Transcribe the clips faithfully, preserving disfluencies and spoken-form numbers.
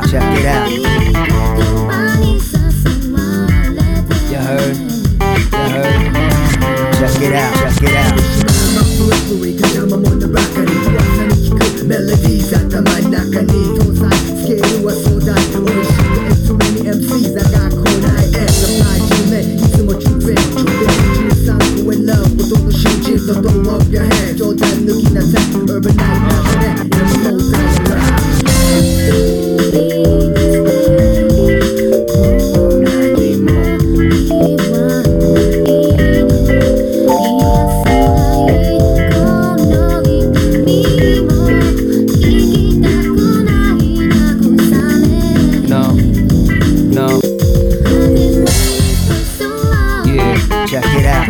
check it out. You heard? You heard? Check it out, check it out. Melodies 頭の中に搭載スケールは壮大美味しい Too many エムシー that got cold I am Supply じゅうねんいつも中米中米じゅうさん個 in love ほとんど真実と throw up your hands 冗談抜きなさい Urban Night 流れ Never know that rap Check it out.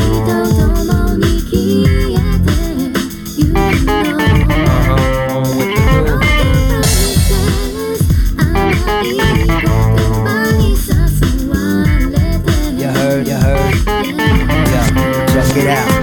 Uh-huh. On with the groove. You heard, you heard. Yeah, check it out.